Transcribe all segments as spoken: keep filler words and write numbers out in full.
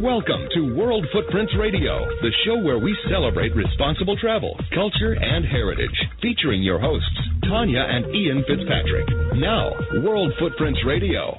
Welcome to World Footprints Radio, the show where we celebrate responsible travel, culture, and heritage. Featuring your hosts, Tanya and Ian Fitzpatrick. Now, World Footprints Radio.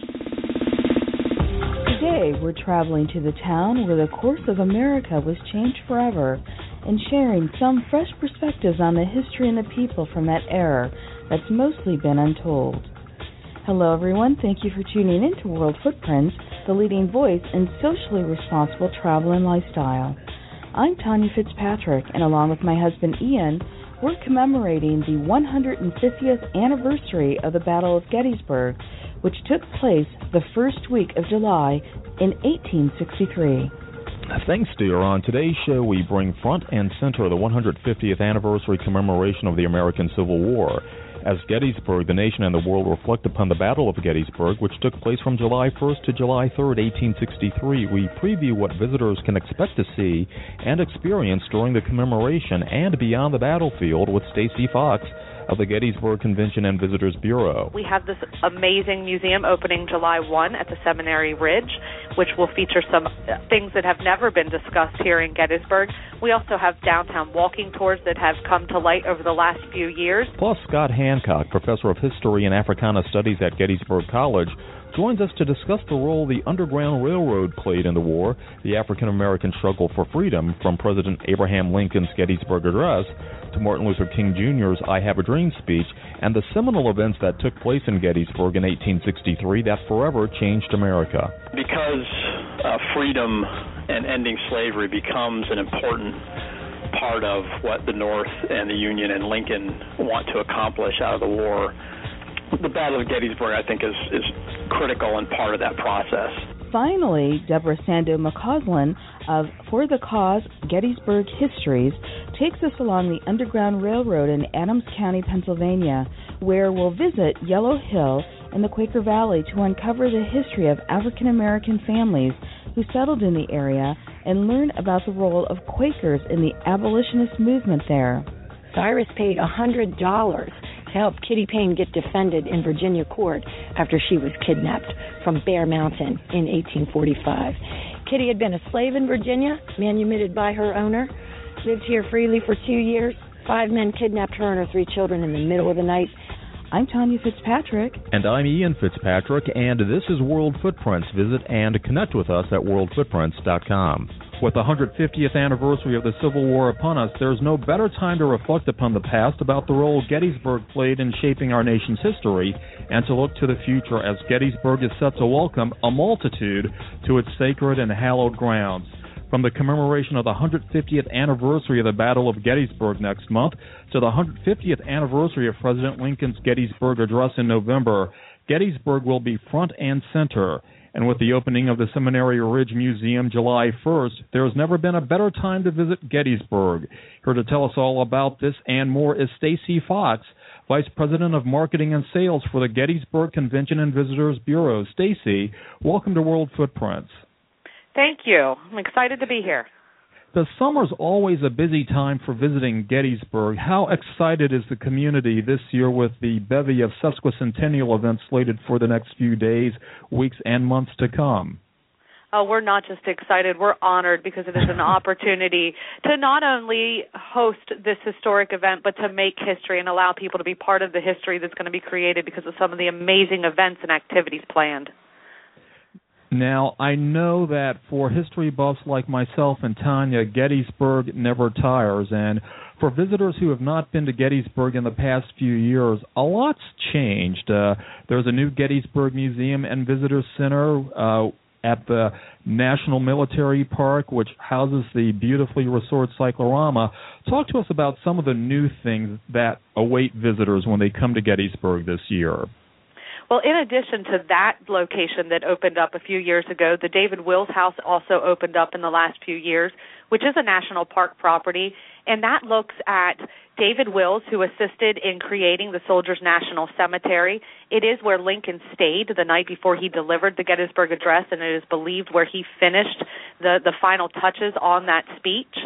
Today, we're traveling to the town where the course of America was changed forever and sharing some fresh perspectives on the history and the people from that era that's mostly been untold. Hello, everyone. Thank you for tuning in to World Footprints, the leading voice in socially responsible travel and lifestyle. I'm Tanya Fitzpatrick, and along with my husband Ian, we're commemorating the one hundred fiftieth anniversary of the Battle of Gettysburg, which took place the first week of July in eighteen sixty-three. Thanks, dear. On today's show, we bring front and center the one hundred fiftieth anniversary commemoration of the American Civil War. As Gettysburg, the nation and the world reflect upon the Battle of Gettysburg, which took place from July first to July third, eighteen sixty-three. We preview what visitors can expect to see and experience during the commemoration and beyond the battlefield with Stacy Fox of the Gettysburg Convention and Visitors Bureau. We have this amazing museum opening July first at the Seminary Ridge, which will feature some things that have never been discussed here in Gettysburg. We also have downtown walking tours that have come to light over the last few years. Plus, Scott Hancock, professor of history and Africana studies at Gettysburg College, joins us to discuss the role the Underground Railroad played in the war, the African-American struggle for freedom, from President Abraham Lincoln's Gettysburg Address to Martin Luther King Junior's I Have a Dream speech, and the seminal events that took place in Gettysburg in eighteen sixty-three that forever changed America. Because uh, freedom and ending slavery becomes an important part of what the North and the Union and Lincoln want to accomplish out of the war, the Battle of Gettysburg, I think, is, is critical and part of that process. Finally, Deborah Sando McCausland of For the Cause Gettysburg Histories takes us along the Underground Railroad in Adams County, Pennsylvania, where we'll visit Yellow Hill in the Quaker Valley to uncover the history of African-American families who settled in the area and learn about the role of Quakers in the abolitionist movement there. Cyrus paid one hundred dollars to help Kitty Payne get defended in Virginia court after she was kidnapped from Bear Mountain in eighteen forty-five. Kitty had been a slave in Virginia, manumitted by her owner, lived here freely for two years. Five men kidnapped her and her three children in the middle of the night. I'm Tanya Fitzpatrick. And I'm Ian Fitzpatrick, and this is World Footprints. Visit and connect with us at world footprints dot com. With the one hundred fiftieth anniversary of the Civil War upon us, there's no better time to reflect upon the past, about the role Gettysburg played in shaping our nation's history, and to look to the future as Gettysburg is set to welcome a multitude to its sacred and hallowed grounds. From the commemoration of the one hundred fiftieth anniversary of the Battle of Gettysburg next month to the one hundred fiftieth anniversary of President Lincoln's Gettysburg Address in November, Gettysburg will be front and center. And with the opening of the Seminary Ridge Museum July first, there has never been a better time to visit Gettysburg. Here to tell us all about this and more is Stacy Fox, Vice President of Marketing and Sales for the Gettysburg Convention and Visitors Bureau. Stacy, welcome to World Footprints. Thank you. I'm excited to be here. The summer's always a busy time for visiting Gettysburg. How excited is the community this year with the bevy of sesquicentennial events slated for the next few days, weeks, and months to come? Oh, we're not just excited, we're honored because it is an opportunity to not only host this historic event, but to make history and allow people to be part of the history that's going to be created because of some of the amazing events and activities planned. Now, I know that for history buffs like myself and Tanya, Gettysburg never tires, and for visitors who have not been to Gettysburg in the past few years, a lot's changed. Uh, there's a new Gettysburg Museum and Visitor Center uh, at the National Military Park, which houses the beautifully restored cyclorama. Talk to us about some of the new things that await visitors when they come to Gettysburg this year. Well, in addition to that location that opened up a few years ago, the David Wills House also opened up in the last few years, which is a national park property, and that looks at David Wills, who assisted in creating the Soldiers National Cemetery. It is where Lincoln stayed the night before he delivered the Gettysburg Address, and it is believed where he finished the, the final touches on that speech.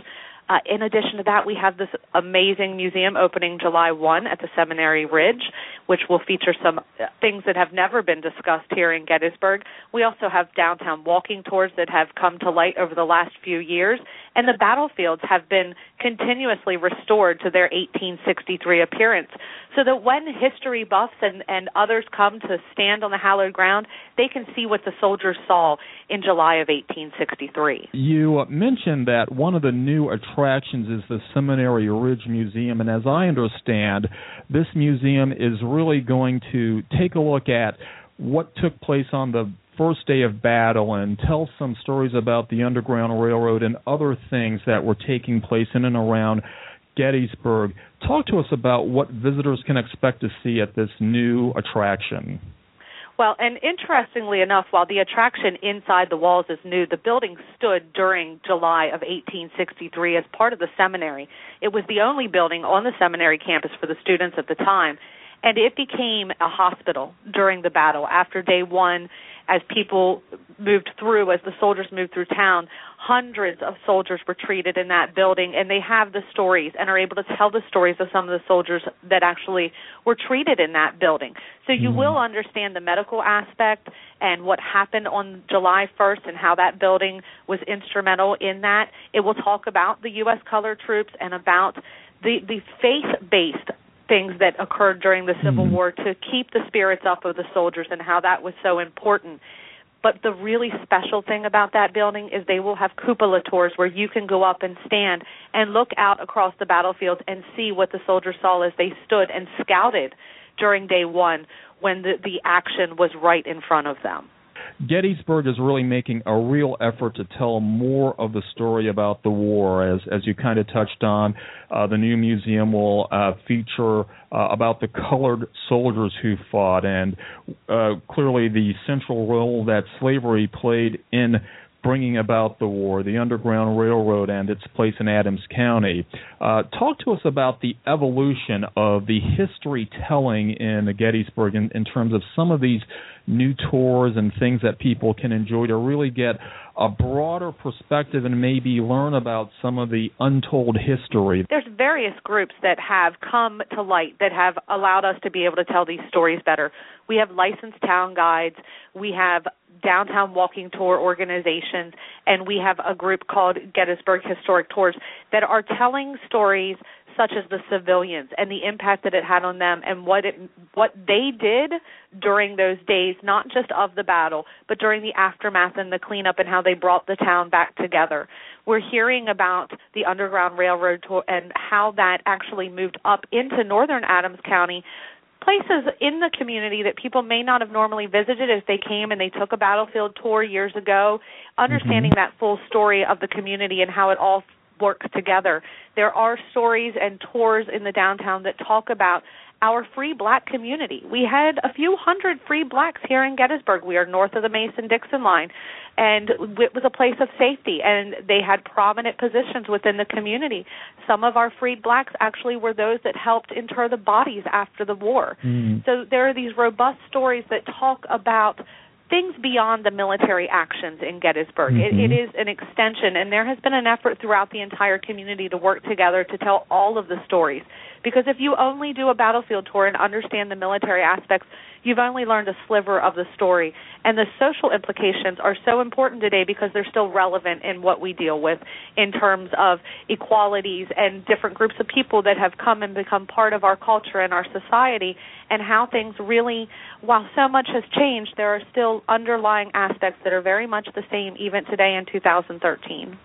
Uh, in addition to that, we have this amazing museum opening July first at the Seminary Ridge, which will feature some things that have never been discussed here in Gettysburg. We also have downtown walking tours that have come to light over the last few years, and the battlefields have been continuously restored to their eighteen sixty-three appearance, so that when history buffs and, and others come to stand on the hallowed ground, they can see what the soldiers saw in July of eighteen sixty-three. You mentioned that one of the new attractions is the Seminary Ridge Museum, and as I understand, this museum is really going to take a look at what took place on the first day of battle and tell some stories about the Underground Railroad and other things that were taking place in and around Gettysburg. Talk to us about what visitors can expect to see at this new attraction. Well, and interestingly enough, while the attraction inside the walls is new, the building stood during July of eighteen sixty-three as part of the seminary. It was the only building on the seminary campus for the students at the time, and it became a hospital during the battle. After day one, as people moved through, as the soldiers moved through town, hundreds of soldiers were treated in that building, and they have the stories and are able to tell the stories of some of the soldiers that actually were treated in that building. So you mm-hmm. will understand the medical aspect and what happened on July first and how that building was instrumental in that. It will talk about the U S colored troops and about the, the faith-based things that occurred during the Civil mm-hmm. War to keep the spirits up of the soldiers and how that was so important. But the really special thing about that building is they will have cupola tours where you can go up and stand and look out across the battlefield and see what the soldiers saw as they stood and scouted during day one when the, the action was right in front of them. Gettysburg is really making a real effort to tell more of the story about the war. As as you kind of touched on, uh, the new museum will uh, feature uh, about the colored soldiers who fought, and uh, clearly the central role that slavery played in bringing about the war, the Underground Railroad and its place in Adams County. Uh, talk to us about the evolution of the history telling in Gettysburg in, in terms of some of these new tours and things that people can enjoy to really get a broader perspective and maybe learn about some of the untold history. There's various groups that have come to light that have allowed us to be able to tell these stories better. We have licensed town guides, we have downtown walking tour organizations, and we have a group called Gettysburg Historic Tours that are telling stories such as the civilians and the impact that it had on them and what it what they did during those days, not just of the battle, but during the aftermath and the cleanup and how they brought the town back together. We're hearing about the Underground Railroad tour and how that actually moved up into northern Adams County, places in the community that people may not have normally visited if they came and they took a battlefield tour years ago, understanding mm-hmm. that full story of the community and how it all works together. There are stories and tours in the downtown that talk about our free black community. We had a few hundred free blacks here in Gettysburg. We are north of the Mason-Dixon line, and it was a place of safety, and they had prominent positions within the community. Some of our freed blacks actually were those that helped inter the bodies after the war. Mm. So there are these robust stories that talk about things beyond the military actions in Gettysburg. Mm-hmm. It, it is an extension, and there has been an effort throughout the entire community to work together to tell all of the stories. Because if you only do a battlefield tour and understand the military aspects, you've only learned a sliver of the story. And the social implications are so important today because they're still relevant in what we deal with in terms of equalities and different groups of people that have come and become part of our culture and our society, and how things really, while so much has changed, there are still underlying aspects that are very much the same even today in two thousand thirteen.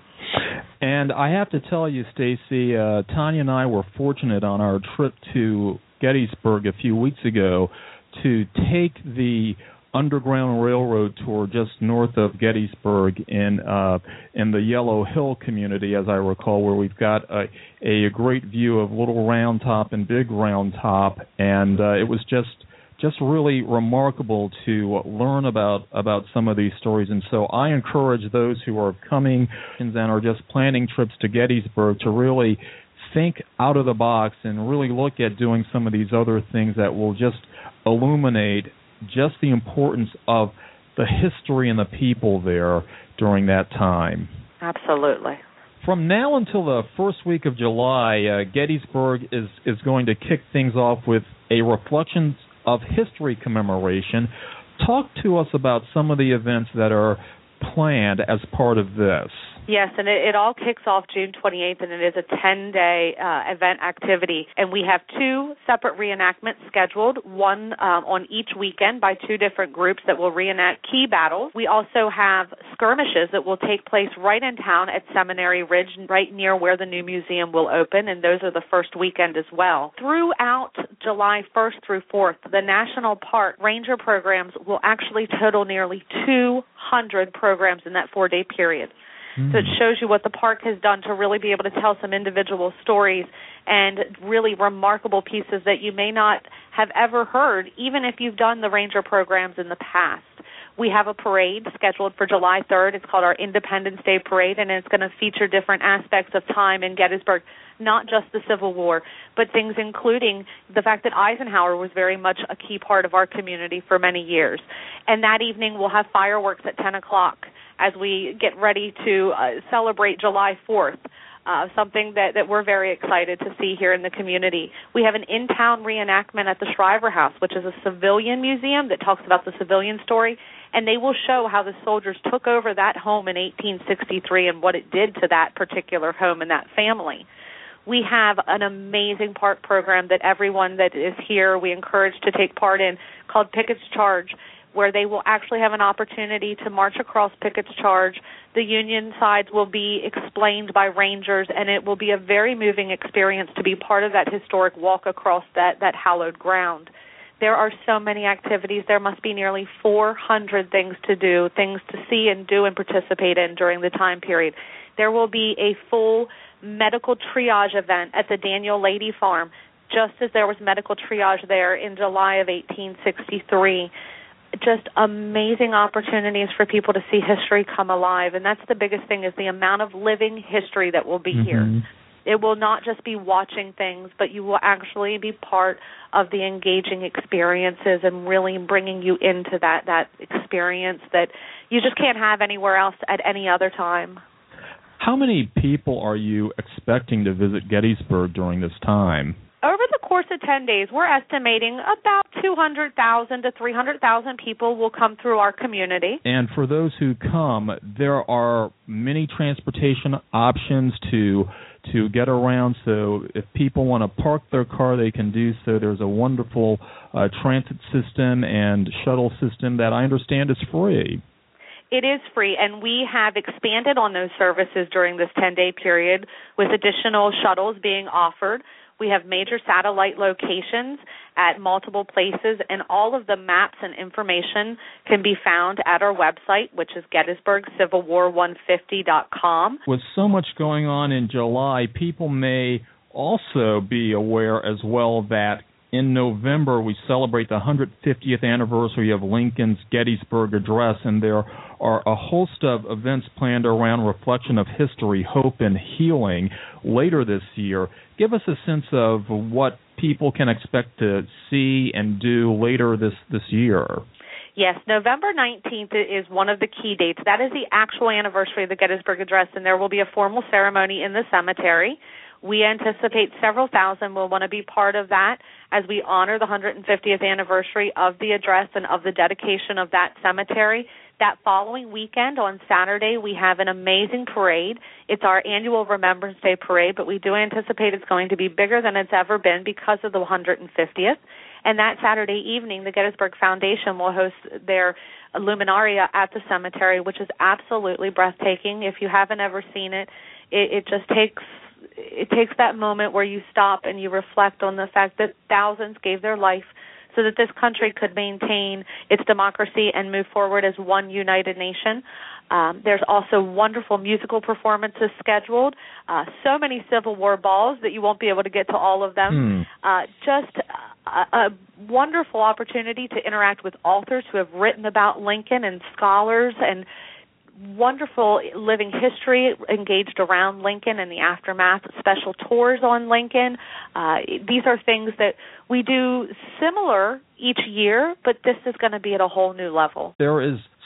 And I have to tell you, Stacy, uh, Tanya and I were fortunate on our trip to Gettysburg a few weeks ago to take the Underground Railroad tour just north of Gettysburg in uh, in the Yellow Hill community, as I recall, where we've got a, a great view of Little Round Top and Big Round Top, and uh, it was just just really remarkable to learn about, about some of these stories. And so I encourage those who are coming and are just planning trips to Gettysburg to really think out of the box and really look at doing some of these other things that will just illuminate just the importance of the history and the people there during that time. Absolutely. From now until the first week of July, uh, Gettysburg is, is going to kick things off with a Reflections of History commemoration. Talk to us about some of the events that are planned as part of this. Yes, and it, it all kicks off June twenty-eighth, and it is a ten-day uh, event activity. And we have two separate reenactments scheduled, one um, on each weekend by two different groups that will reenact key battles. We also have skirmishes that will take place right in town at Seminary Ridge, right near where the new museum will open, and those are the first weekend as well. Throughout July first through fourth, the National Park Ranger programs will actually total nearly two hundred programs in that four-day period. So it shows you what the park has done to really be able to tell some individual stories and really remarkable pieces that you may not have ever heard, even if you've done the ranger programs in the past. We have a parade scheduled for July third. It's called our Independence Day Parade, and it's going to feature different aspects of time in Gettysburg, not just the Civil War, but things including the fact that Eisenhower was very much a key part of our community for many years. And that evening we'll have fireworks at ten o'clock as we get ready to uh, celebrate July fourth, uh, something that, that we're very excited to see here in the community. We have an in-town reenactment at the Shriver House, which is a civilian museum that talks about the civilian story, and they will show how the soldiers took over that home in eighteen sixty-three and what it did to that particular home and that family. We have an amazing park program that everyone that is here we encourage to take part in called Pickett's Charge, where they will actually have an opportunity to march across Pickett's Charge. The Union sides will be explained by rangers, and it will be a very moving experience to be part of that historic walk across that, that hallowed ground. There are so many activities. There must be nearly four hundred things to do, things to see and do and participate in during the time period. There will be a full medical triage event at the Daniel Lady Farm, just as there was medical triage there in July of eighteen sixty-three. Just amazing opportunities for people to see history come alive, and that's the biggest thing, is the amount of living history that will be mm-hmm. here. It will not just be watching things, but you will actually be part of the engaging experiences and really bringing you into that, that experience that you just can't have anywhere else at any other time. How many people are you expecting to visit Gettysburg during this time? Over the course of ten days, we're estimating about two hundred thousand to three hundred thousand people will come through our community. And for those who come, there are many transportation options to to get around. So if people want to park their car, they can do so. There's a wonderful uh, transit system and shuttle system that I understand is free. It is free, and we have expanded on those services during this ten-day period with additional shuttles being offered. We have major satellite locations at multiple places, and all of the maps and information can be found at our website, which is Gettysburg Civil War one fifty dot com. With so much going on in July, people may also be aware as well that in November we celebrate the one hundred fiftieth anniversary of Lincoln's Gettysburg Address, and there are a host of events planned around reflection of history, hope, and healing later this year. Give us a sense of what people can expect to see and do later this, this year. Yes, November nineteenth is one of the key dates. That is the actual anniversary of the Gettysburg Address, and there will be a formal ceremony in the cemetery. We anticipate several thousand will want to be part of that as we honor the one hundred fiftieth anniversary of the address and of the dedication of that cemetery. That following weekend, on Saturday, we have an amazing parade. It's our annual Remembrance Day parade, but we do anticipate it's going to be bigger than it's ever been because of the one hundred fiftieth. And that Saturday evening, the Gettysburg Foundation will host their luminaria at the cemetery, which is absolutely breathtaking. If you haven't ever seen it, it, it just takes... It takes that moment where you stop and you reflect on the fact that thousands gave their life so that this country could maintain its democracy and move forward as one united nation. Um, there's also wonderful musical performances scheduled, uh, so many Civil War balls that you won't be able to get to all of them. Hmm. Uh, just a, a wonderful opportunity to interact with authors who have written about Lincoln and scholars and wonderful living history engaged around Lincoln and the aftermath, special tours on Lincoln. Uh, these are things that we do similar each year, but this is going to be at a whole new level. There is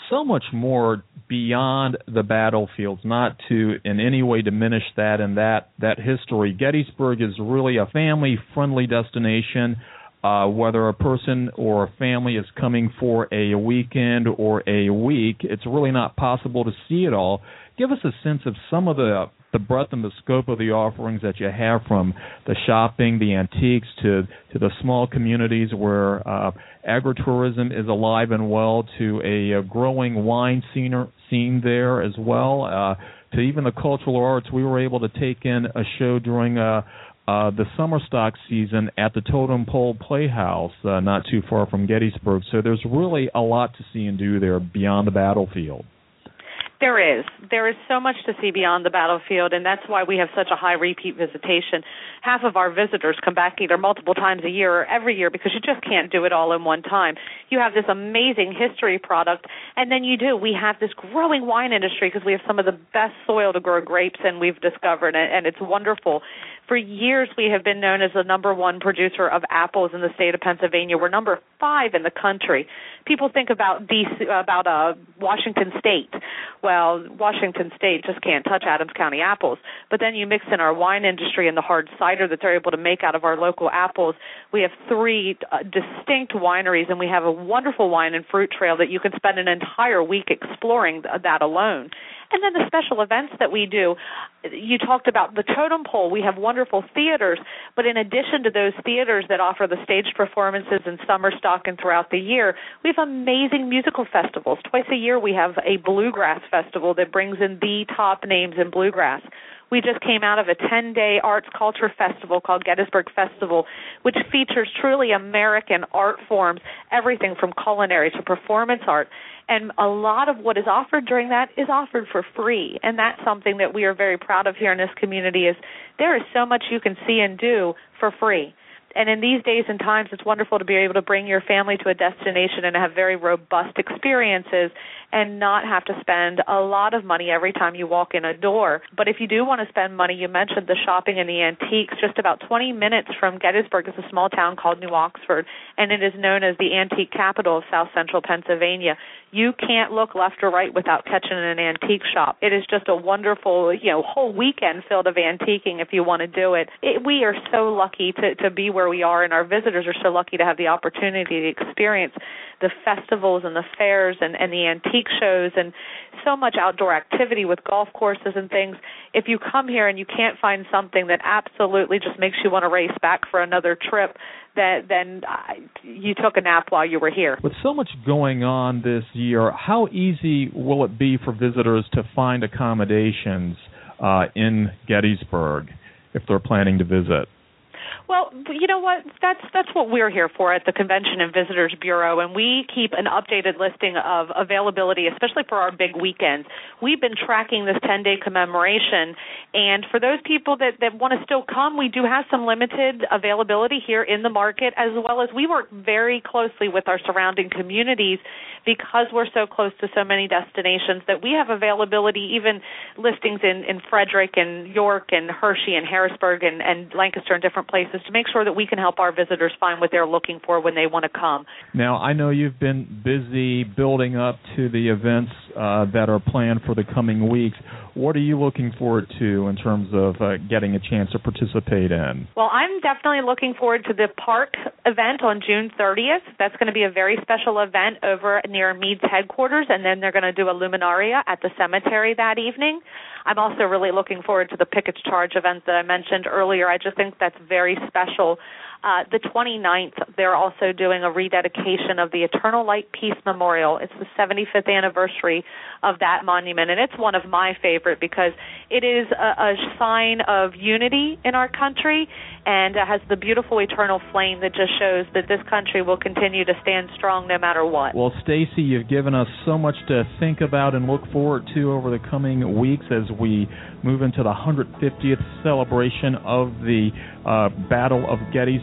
so much more beyond the battlefields, not to in any way diminish that and that, that history. Gettysburg is really a family-friendly destination. Uh, whether a person or a family is coming for a weekend or a week, it's really not possible to see it all. Give us a sense of some of the the breadth and the scope of the offerings that you have, from the shopping, the antiques, to, to the small communities where uh, agritourism is alive and well, to a, a growing wine scene, scene there as well, uh, to even the cultural arts. We were able to take in a show during uh, uh, the summer stock season at the Totem Pole Playhouse, uh, not too far from Gettysburg. So there's really a lot to see and do there beyond the battlefield. There is. There is so much to see beyond the battlefield, and that's why we have such a high repeat visitation. Half of our visitors come back either multiple times a year or every year, because you just can't do it all in one time. You have this amazing history product, and then you do. We have this growing wine industry because we have some of the best soil to grow grapes in, we've discovered, and it's wonderful. For years, we have been known as the number one producer of apples in the state of Pennsylvania. We're number five in the country. People think about D C, about uh, Washington State. Well, Washington State just can't touch Adams County apples. But then you mix in our wine industry and the hard cider that they're able to make out of our local apples. We have three uh, distinct wineries, and we have a wonderful wine and fruit trail that you can spend an entire week exploring th- that alone. And then the special events that we do. You talked about the Totem Pole. We have wonderful theaters, but in addition to those theaters that offer the stage performances in summer stock and throughout the year, we have amazing musical festivals. Twice a year we have a bluegrass festival that brings in the top names in bluegrass. We just came out of a ten-day arts culture festival called Gettysburg Festival, which features truly American art forms, everything from culinary to performance art. And a lot of what is offered during that is offered for free. And that's something that we are very proud of here in this community, is there is so much you can see and do for free. And in these days and times, it's wonderful to be able to bring your family to a destination and have very robust experiences and not have to spend a lot of money every time you walk in a door. But if you do want to spend money, you mentioned the shopping and the antiques. Just about twenty minutes from Gettysburg is a small town called New Oxford, and it is known as the antique capital of South Central Pennsylvania. You can't look left or right without catching an antique shop. It is just a wonderful, you know, whole weekend filled of antiquing if you want to do it. it we are so lucky to, to be where we are, and our visitors are so lucky to have the opportunity to experience the festivals and the fairs and, and the antique shows and so much outdoor activity with golf courses and things. If you come here and you can't find something that absolutely just makes you want to race back for another trip, that then uh, you took a nap while you were here. With so much going on this year, how easy will it be for visitors to find accommodations uh, in Gettysburg if they're planning to visit? Well, you know what? That's that's what we're here for at the Convention and Visitors Bureau, and we keep an updated listing of availability, especially for our big weekends. We've been tracking this ten-day commemoration, and for those people that, that want to still come, we do have some limited availability here in the market, as well as we work very closely with our surrounding communities because we're so close to so many destinations that we have availability, even listings in, in Frederick and York and Hershey and Harrisburg and, and Lancaster and different places to make sure that we can help our visitors find what they're looking for when they want to come. Now, I know you've been busy building up to the events uh, that are planned for the coming weeks. What are you looking forward to in terms of uh, getting a chance to participate in? Well, I'm definitely looking forward to the park event on June thirtieth. That's going to be a very special event over near Meade's headquarters, and then they're going to do a luminaria at the cemetery that evening. I'm also really looking forward to the Pickett's Charge event that I mentioned earlier. I just think that's very special. Uh, the twenty-ninth, they're also doing a rededication of the Eternal Light Peace Memorial. It's the seventy-fifth anniversary of that monument, and it's one of my favorite because it is a, a sign of unity in our country, and it has the beautiful eternal flame that just shows that this country will continue to stand strong no matter what. Well, Stacy, you've given us so much to think about and look forward to over the coming weeks as we move into the one hundred fiftieth celebration of the uh, Battle of Gettysburg.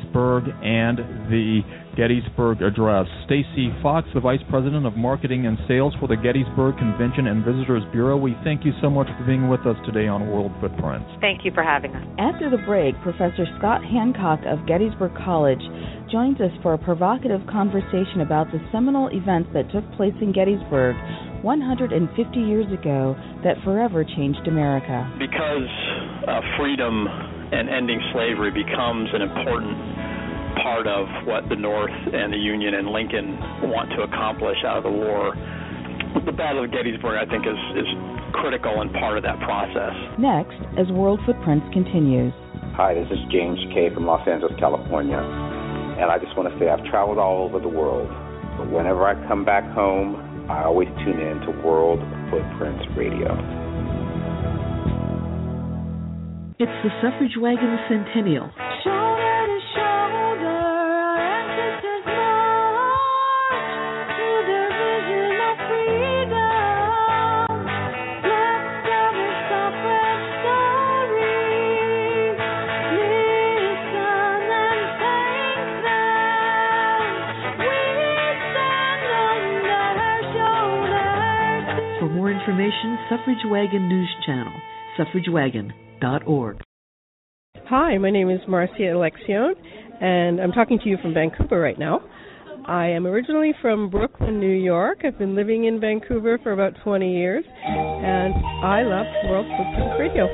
Gettysburg and the Gettysburg Address. Stacy Fox, the Vice President of Marketing and Sales for the Gettysburg Convention and Visitors Bureau, we thank you so much for being with us today on World Footprints. Thank you for having us. After the break, Professor Scott Hancock of Gettysburg College joins us for a provocative conversation about the seminal events that took place in Gettysburg one hundred fifty years ago that forever changed America. Because uh, freedom and ending slavery becomes an important part of what the North and the Union and Lincoln want to accomplish out of the war, the Battle of Gettysburg, I think, is, is critical and part of that process. Next, as World Footprints continues. Hi, this is James Kay from Los Angeles, California. And I just want to say I've traveled all over the world, but whenever I come back home, I always tune in to World Footprints Radio. It's the Suffrage Wagon Centennial. Shoulder to shoulder, our ancestors march to their vision of freedom. Let's tell the suffrage story. Listen and thank them. We stand on their shoulders. For more information, Suffrage Wagon News Channel, suffrage wagon dot org. Hi, my name is Marcia Alexione, and I'm talking to you from Vancouver right now. I am originally from Brooklyn, New York. I've been living in Vancouver for about twenty years, and I love World Footprints Radio.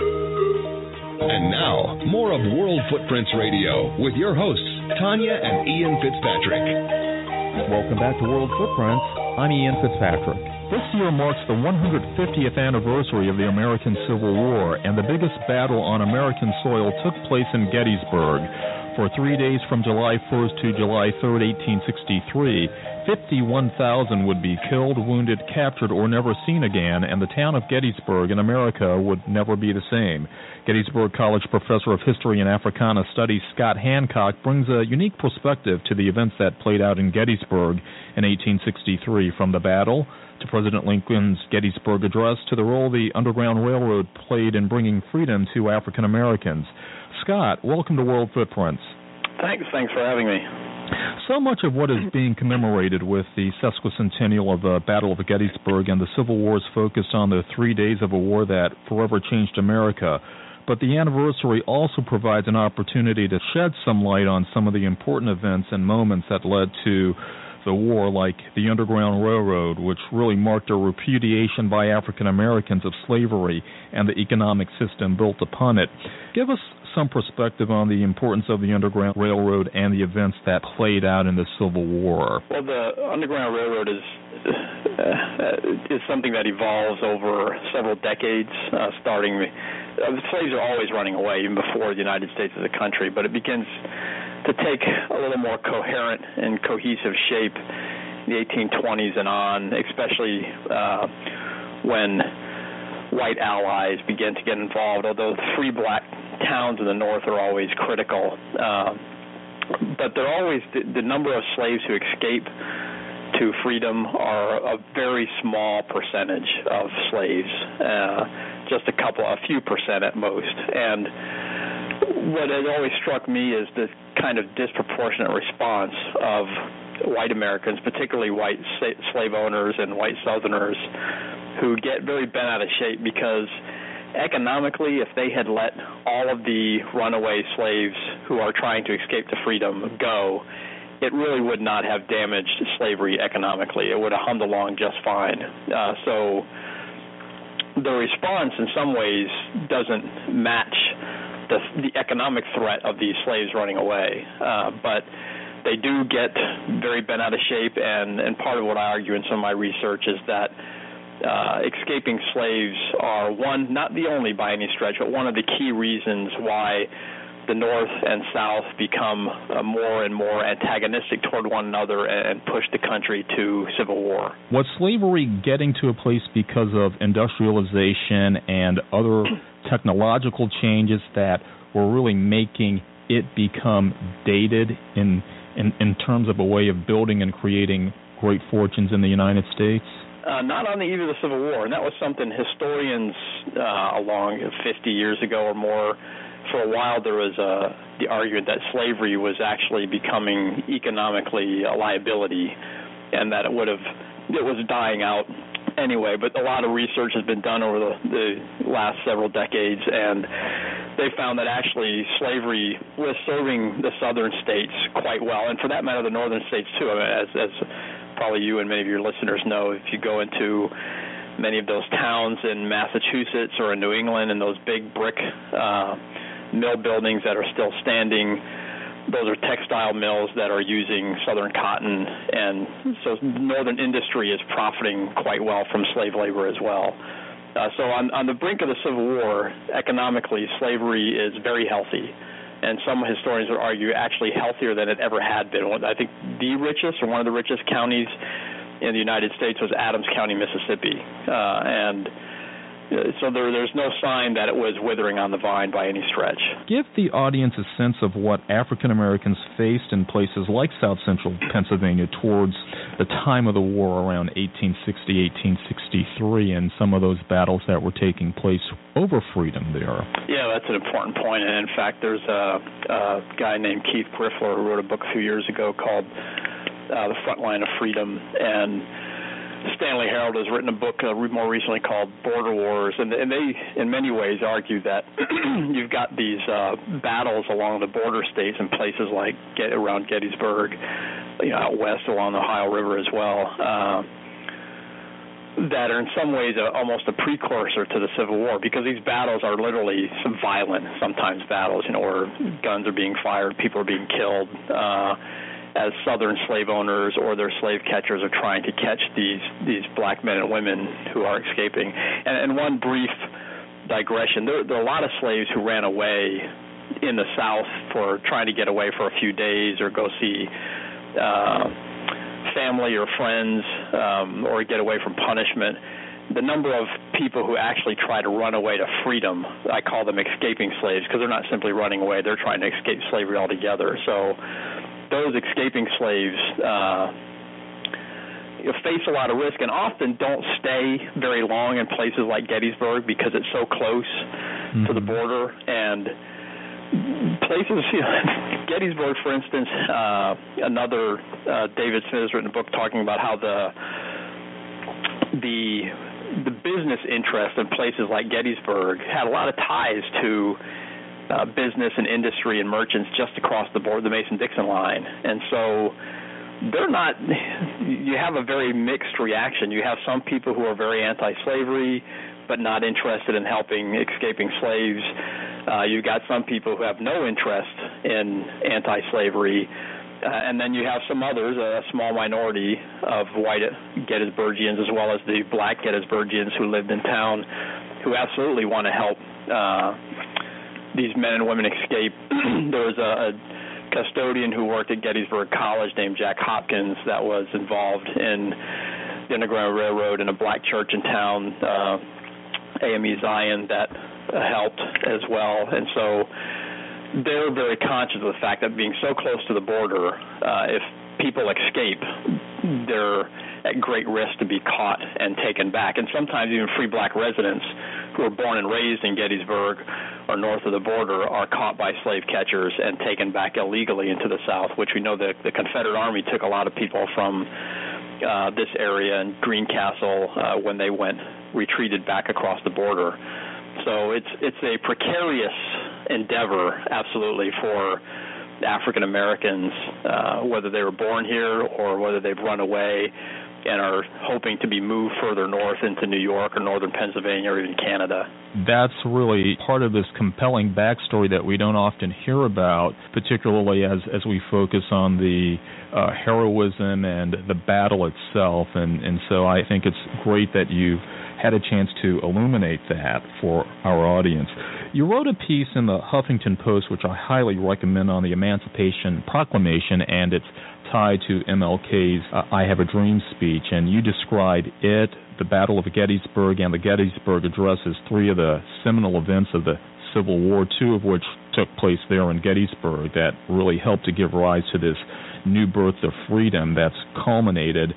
And now, more of World Footprints Radio with your hosts, Tanya and Ian Fitzpatrick. Welcome back to World Footprints. I'm Ian Fitzpatrick. This year marks the one hundred fiftieth anniversary of the American Civil War, and the biggest battle on American soil took place in Gettysburg. For three days from July first to July third, eighteen sixty-three, fifty-one thousand would be killed, wounded, captured, or never seen again, and the town of Gettysburg in America would never be the same. Gettysburg College Professor of History and Africana Studies Scott Hancock brings a unique perspective to the events that played out in Gettysburg in eighteen sixty-three, from the battle to President Lincoln's Gettysburg Address to the role the Underground Railroad played in bringing freedom to African Americans. Scott, welcome to World Footprints. Thanks. Thanks for having me. So much of what is being commemorated with the sesquicentennial of the Battle of Gettysburg and the Civil War is focused on the three days of a war that forever changed America. But the anniversary also provides an opportunity to shed some light on some of the important events and moments that led to the war, like the Underground Railroad, which really marked a repudiation by African Americans of slavery and the economic system built upon it. Give us some perspective on the importance of the Underground Railroad and the events that played out in the Civil War. Well, the Underground Railroad is uh, is something that evolves over several decades, uh, starting uh, slaves are always running away, even before the United States as a country, but it begins to take a little more coherent and cohesive shape in the eighteen twenties and on, especially uh, when white allies begin to get involved, although the free black towns in the North are always critical. Uh, but they're always, the, the number of slaves who escape to freedom are a very small percentage of slaves, uh, just a couple, a few percent at most. And what has always struck me is the kind of disproportionate response of white Americans, particularly white slave owners and white Southerners, who get very bent out of shape because economically, if they had let all of the runaway slaves who are trying to escape to freedom go, it really would not have damaged slavery economically. It would have hummed along just fine. Uh, so the response in some ways doesn't match the, the economic threat of these slaves running away. Uh, but they do get very bent out of shape, and, and part of what I argue in some of my research is that Uh, escaping slaves are one, not the only by any stretch, but one of the key reasons why the North and South become uh, more and more antagonistic toward one another and, and push the country to civil war. Was slavery getting to a place because of industrialization and other technological changes that were really making it become dated in, in, in terms of a way of building and creating great fortunes in the United States? Uh, not on the eve of the Civil War, and that was something historians uh, along fifty years ago or more, for a while there was a the argument that slavery was actually becoming economically a liability, and that it would have it was dying out anyway. But a lot of research has been done over the, the last several decades, and they found that actually slavery was serving the southern states quite well, and for that matter, the northern states too. I mean, as, as probably you and many of your listeners know, if you go into many of those towns in Massachusetts or in New England, and those big brick uh, mill buildings that are still standing, those are textile mills that are using southern cotton, and so northern industry is profiting quite well from slave labor as well. Uh, so on, on the brink of the Civil War, economically, slavery is very healthy, and some historians would argue actually healthier than it ever had been. I think the richest, or one of the richest counties in the United States was Adams County, Mississippi, uh, and so there, there's no sign that it was withering on the vine by any stretch. Give the audience a sense of what African Americans faced in places like South Central Pennsylvania towards the time of the war around eighteen sixty, eighteen sixty-three, and some of those battles that were taking place over freedom there. Yeah, that's an important point. And in fact, there's a, a guy named Keith Griffler who wrote a book a few years ago called uh, The Front Line of Freedom, and Stanley Harold has written a book uh, more recently called Border Wars, and, and they, in many ways, argue that you've got these uh, battles along the border states in places like get, around Gettysburg, you know, out west along the Ohio River as well, uh, that are in some ways a, almost a precursor to the Civil War, because these battles are literally some violent, sometimes battles, you know, where guns are being fired, people are being killed, uh, as Southern slave owners or their slave catchers are trying to catch these these black men and women who are escaping. And, and one brief digression, there, there are a lot of slaves who ran away in the South for trying to get away for a few days or go see uh, family or friends um, or get away from punishment. The number of people who actually try to run away to freedom, I call them escaping slaves, because they're not simply running away, they're trying to escape slavery altogether. So those escaping slaves uh, face a lot of risk and often don't stay very long in places like Gettysburg because it's so close mm-hmm. to the border. And places, you know, Gettysburg, for instance, uh, another uh, David Smith has written a book talking about how the the the business interest in places like Gettysburg had a lot of ties to Uh, business and industry and merchants just across the board, the Mason-Dixon line. And so they're not, you have a very mixed reaction. You have some people who are very anti-slavery but not interested in helping escaping slaves. Uh, you've got some people who have no interest in anti-slavery. Uh, and then you have some others, a small minority of white Gettysburgians as well as the black Gettysburgians who lived in town who absolutely want to help uh these men and women escape. There was a, a custodian who worked at Gettysburg College named Jack Hopkins that was involved in the Underground Railroad and a black church in town, uh, A M E Zion, that uh, helped as well. And so they're very conscious of the fact that being so close to the border, uh, if people escape, they're at great risk to be caught and taken back. And sometimes even free black residents who are born and raised in Gettysburg or north of the border are caught by slave catchers and taken back illegally into the South, which we know that the Confederate Army took a lot of people from uh, this area and Greencastle uh, when they went retreated back across the border. So it's it's a precarious endeavor, absolutely, for African Americans, uh, whether they were born here or whether they've run away and are hoping to be moved further north into New York or northern Pennsylvania or even Canada. That's really part of this compelling backstory that we don't often hear about, particularly as, as we focus on the uh, heroism and the battle itself. And, and so I think it's great that you had a chance to illuminate that for our audience. You wrote a piece in the Huffington Post, which I highly recommend, on the Emancipation Proclamation and its tie to M L K's uh, I Have a Dream speech, and you describe it, the Battle of Gettysburg, and the Gettysburg Address as three of the seminal events of the Civil War, two of which took place there in Gettysburg that really helped to give rise to this new birth of freedom that's culminated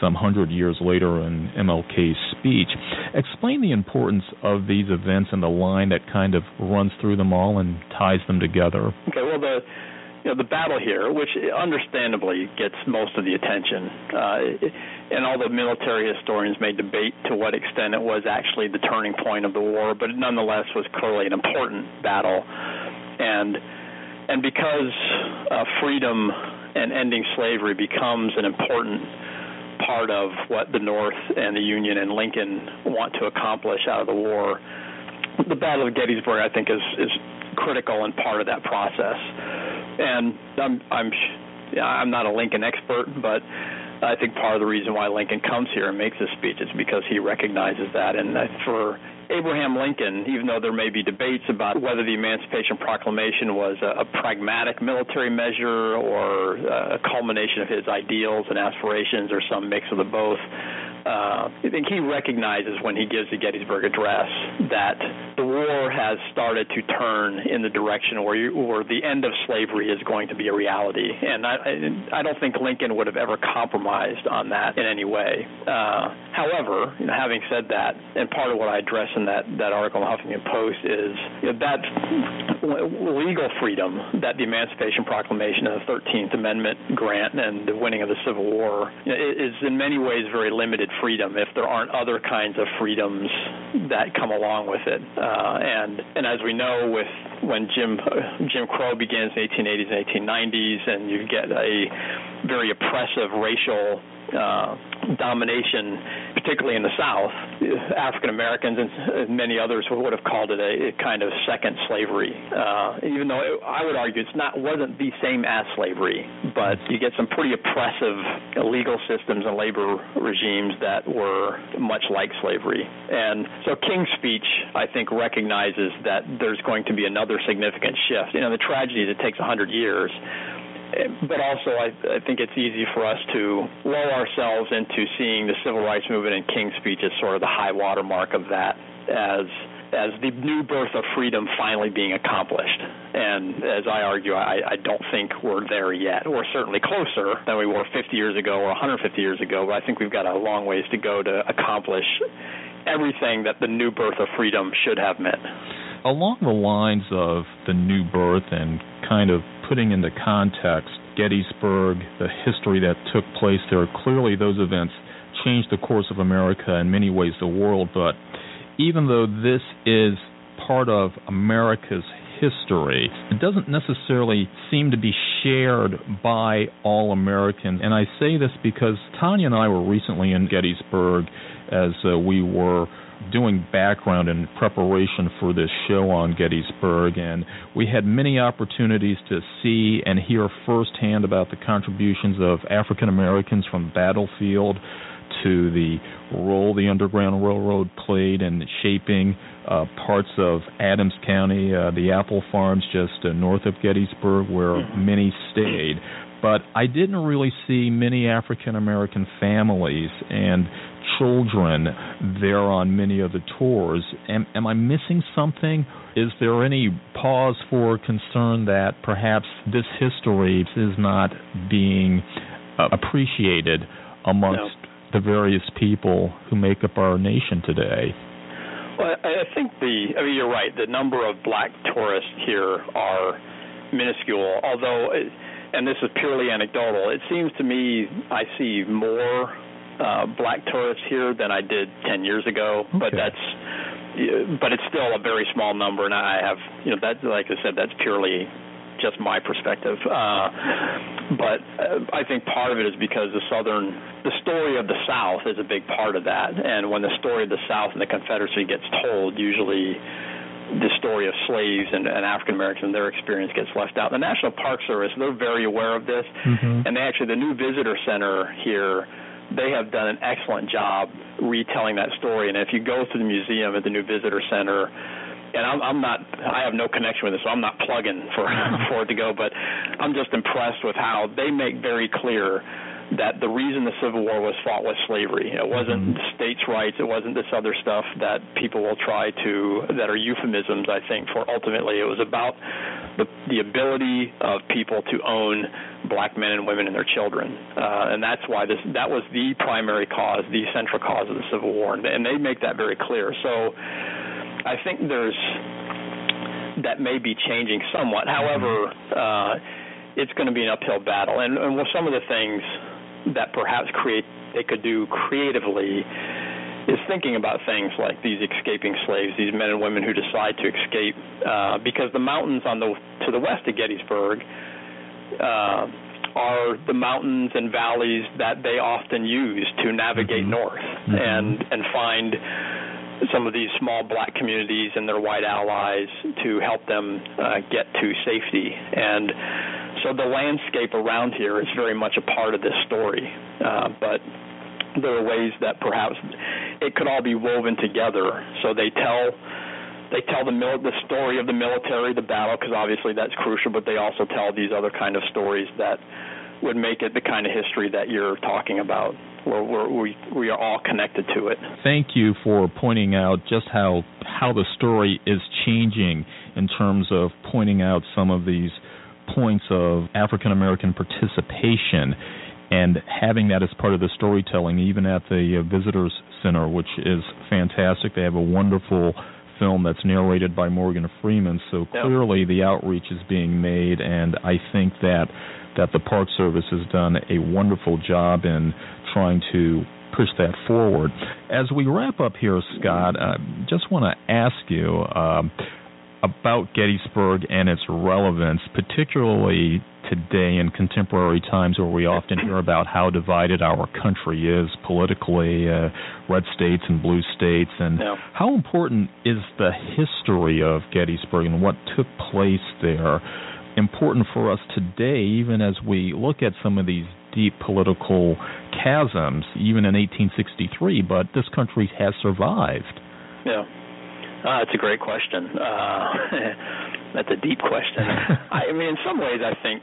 some hundred years later in M L K's speech. Explain the importance of these events and the line that kind of runs through them all and ties them together. Okay, well, the you know the battle here, which understandably gets most of the attention, uh, and all the military historians may debate to what extent it was actually the turning point of the war, but it nonetheless was clearly an important battle, and and because uh, freedom and ending slavery becomes an important part of what the North and the Union and Lincoln want to accomplish out of the war, the Battle of Gettysburg, I think, is, is critical and part of that process. And I'm I'm I'm not a Lincoln expert, but I think part of the reason why Lincoln comes here and makes this speech is because he recognizes that. And for Abraham Lincoln, even though there may be debates about whether the Emancipation Proclamation was a, a pragmatic military measure or a culmination of his ideals and aspirations or some mix of the both, uh, I think he recognizes when he gives the Gettysburg Address that the war has started to turn in the direction where, you, where the end of slavery is going to be a reality. And I, I don't think Lincoln would have ever compromised on that in any way. Uh, however, you know, having said that, and part of what I address in that, that article in the Huffington Post is you know, that legal freedom that the Emancipation Proclamation and the thirteenth Amendment grant and the winning of the Civil War you know, is in many ways very limited freedom if there aren't other kinds of freedoms that come along with it. Uh, and and as we know, with when Jim uh, Jim Crow begins in the eighteen eighties and eighteen nineties, and you get a very oppressive racial uh, domination, particularly in the South, African Americans and many others would have called it a, a kind of second slavery. Uh, even though it, I would argue it's not wasn't the same as slavery, but you get some pretty oppressive legal systems and labor regimes that were much like slavery. And so King's speech, I think, recognizes that there's going to be another significant shift. You know, the tragedy is it takes one hundred years. But also, I, I think it's easy for us to lull ourselves into seeing the civil rights movement and King's speech as sort of the high water mark of that, as as the new birth of freedom finally being accomplished. And as I argue, I, I don't think we're there yet. We're certainly closer than we were fifty years ago or one hundred fifty years ago, but I think we've got a long ways to go to accomplish everything that the new birth of freedom should have meant. Along the lines of the new birth and kind of putting into context Gettysburg, the history that took place there, clearly those events changed the course of America, in many ways the world, but even though this is part of America's history, it doesn't necessarily seem to be shared by all Americans. And I say this because Tanya and I were recently in Gettysburg as uh, we were doing background and preparation for this show on Gettysburg, and we had many opportunities to see and hear firsthand about the contributions of African Americans from the battlefield to the role the Underground Railroad played in shaping uh, parts of Adams County, uh, the apple farms just uh, north of Gettysburg, where many stayed. But I didn't really see many African American families and children there on many of the tours. Am, am I missing something? Is there any pause for concern that perhaps this history is not being uh, appreciated amongst no. the various people who make up our nation today? Well, I think the, I mean, you're right, the number of black tourists here are minuscule, although, and this is purely anecdotal, it seems to me I see more Uh, black tourists here than I did ten years ago, okay. but that's but it's still a very small number, and I have, you know, that, like I said, that's purely just my perspective. Uh, but uh, I think part of it is because the Southern, the story of the South is a big part of that, and when the story of the South and the Confederacy gets told, usually the story of slaves and, and African Americans and their experience gets left out. The National Park Service, they're very aware of this, mm-hmm. and they actually, the new visitor center here, they have done an excellent job retelling that story. And if you go to the museum at the new visitor center, and I'm, I'm not, I have no connection with this, so I'm not plugging for, for it to go, but I'm just impressed with how they make very clear that the reason the Civil War was fought was slavery. It wasn't mm-hmm. states' rights. It wasn't this other stuff that people will try to, that are euphemisms, I think, for ultimately it was about the, the ability of people to own black men and women and their children, uh, and that's why this that was the primary cause, the central cause of the Civil War, and, and they make that very clear. So I think there's that may be changing somewhat. However, uh, it's going to be an uphill battle, and, and with some of the things that perhaps create they could do creatively is thinking about things like these escaping slaves, these men and women who decide to escape, uh, because the mountains on the to the west of Gettysburg uh, are the mountains and valleys that they often use to navigate mm-hmm. north mm-hmm. and and find some of these small black communities and their white allies to help them uh, get to safety. And so the landscape around here is very much a part of this story, uh, but there are ways that perhaps it could all be woven together. So they tell they tell the mil- the story of the military, the battle, because obviously that's crucial, but they also tell these other kind of stories that would make it the kind of history that you're talking about, where we're, we we are all connected to it. Thank you for pointing out just how how the story is changing in terms of pointing out some of these points of African American participation and having that as part of the storytelling, even at the uh, Visitors Center, which is fantastic. They have a wonderful film that's narrated by Morgan Freeman, so yep. clearly the outreach is being made, and I think that that the Park Service has done a wonderful job in trying to push that forward. As we wrap up here, Scott, I just want to ask you uh, about Gettysburg and its relevance, particularly today in contemporary times where we often hear about how divided our country is politically, uh, red states and blue states, and yeah. how important is the history of Gettysburg and what took place there important for us today, even as we look at some of these deep political chasms, even in eighteen sixty-three, but this country has survived? Yeah. Uh, that's a great question. Uh, that's a deep question. I mean, in some ways, I think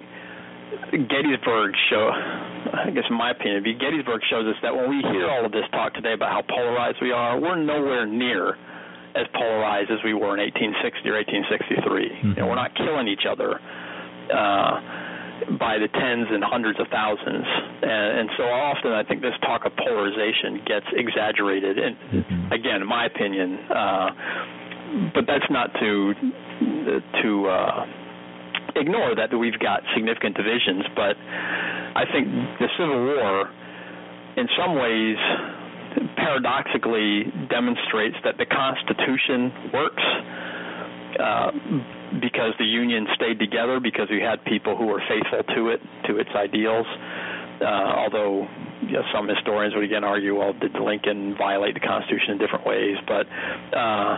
Gettysburg show, I guess in my opinion, Gettysburg shows us that when we hear all of this talk today about how polarized we are, we're nowhere near as polarized as we were in eighteen sixty or eighteen sixty-three. Mm-hmm. You know, we're not killing each other uh, by the tens and hundreds of thousands. And, and so often I think this talk of polarization gets exaggerated. And mm-hmm. again, in my opinion, uh, but that's not to to uh, ignore that we've got significant divisions. But I think the Civil War, in some ways, paradoxically demonstrates that the Constitution works uh, because the Union stayed together, because we had people who were faithful to it, to its ideals. Uh, although you know, some historians would again argue, well, did Lincoln violate the Constitution in different ways? But uh,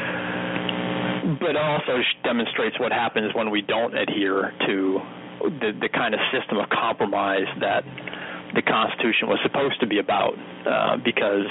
but also demonstrates what happens when we don't adhere to the, the kind of system of compromise that the Constitution was supposed to be about, uh, because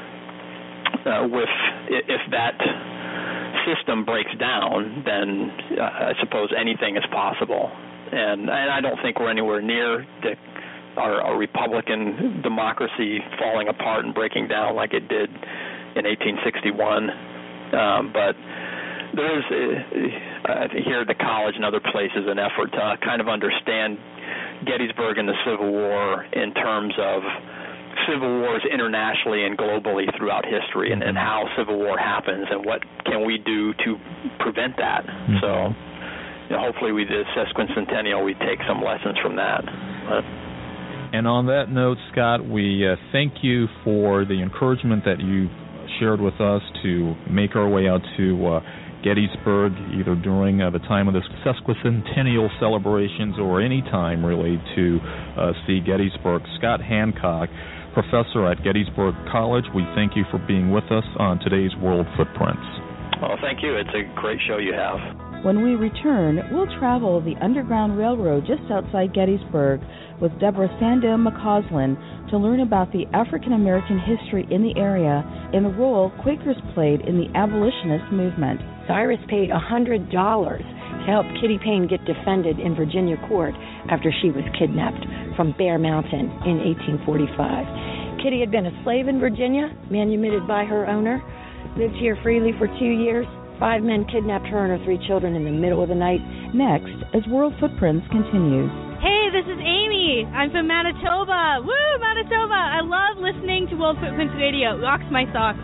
uh, with if that system breaks down, then uh, I suppose anything is possible. And, and I don't think we're anywhere near the, our, our Republican democracy falling apart and breaking down like it did in eighteen sixty-one. Um, but there is, uh, I think here at the college and other places, an effort to uh, kind of understand Gettysburg and the Civil War in terms of civil wars internationally and globally throughout history, and, and how civil war happens and what can we do to prevent that. Mm-hmm. So you know, hopefully we this sesquicentennial we take some lessons from that. But, and on that note, Scott, we uh, thank you for the encouragement that you shared with us to make our way out to uh, Gettysburg, either during uh, the time of the sesquicentennial celebrations or any time really to uh, see Gettysburg. Scott Hancock, professor at Gettysburg College, we thank you for being with us on today's World Footprints. Well, thank you. It's a great show you have. When we return, we'll travel the Underground Railroad just outside Gettysburg with Deborah Sandow McCausland to learn about the African American history in the area and the role Quakers played in the abolitionist movement. Cyrus paid one hundred dollars to help Kitty Payne get defended in Virginia court after she was kidnapped from Bear Mountain in eighteen forty-five. Kitty had been a slave in Virginia, manumitted by her owner, lived here freely for two years. Five men kidnapped her and her three children in the middle of the night Next, as World Footprints continues. Hey, this is Amy. I'm from Manitoba. Woo, Manitoba. I love listening to World Footprints Radio. It rocks my socks.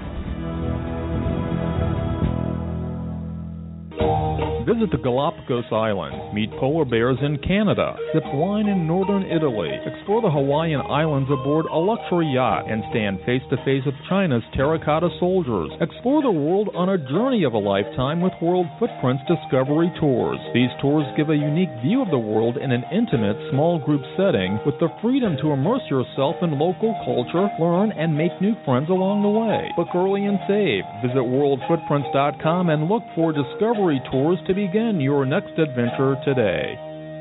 Visit the Galapagos Islands, meet polar bears in Canada, sip wine in northern Italy, explore the Hawaiian Islands aboard a luxury yacht, and stand face-to-face with China's terracotta soldiers. Explore the world on a journey of a lifetime with World Footprints Discovery Tours. These tours give a unique view of the world in an intimate, small group setting with the freedom to immerse yourself in local culture, learn, and make new friends along the way. Book early and save. Visit world footprints dot com and look for Discovery Tours to begin your next adventure today.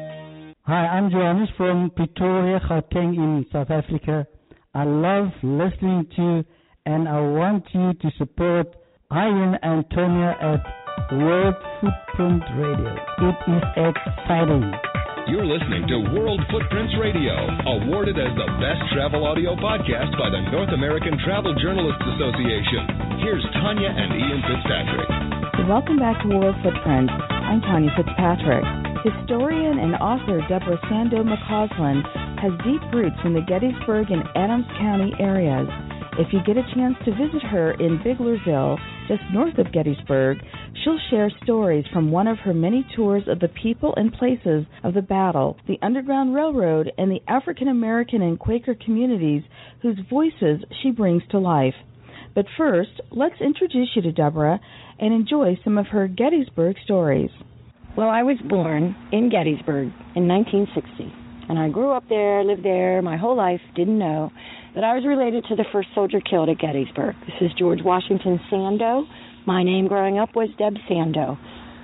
Hi, I'm Johannes from Pretoria, Gauteng in South Africa. I love listening to and I want you to support Ian and Tonya at World Footprint Radio. It is exciting. You're listening to World Footprints Radio, awarded as the best travel audio podcast by the North American Travel Journalists Association. Here's Tanya and Ian Fitzpatrick. Welcome back to World Footprints. I'm Tanya Fitzpatrick. Historian and author Deborah Sando McCausland has deep roots in the Gettysburg and Adams County areas. If you get a chance to visit her in Biglerville, just north of Gettysburg, she'll share stories from one of her many tours of the people and places of the battle, the Underground Railroad, and the African American and Quaker communities whose voices she brings to life. But first, let's introduce you to Deborah and enjoy some of her Gettysburg stories. Well, I was born in Gettysburg in nineteen sixty, and I grew up there, lived there my whole life, didn't know that I was related to the first soldier killed at Gettysburg. This is George Washington Sando. My name growing up was Deb Sando.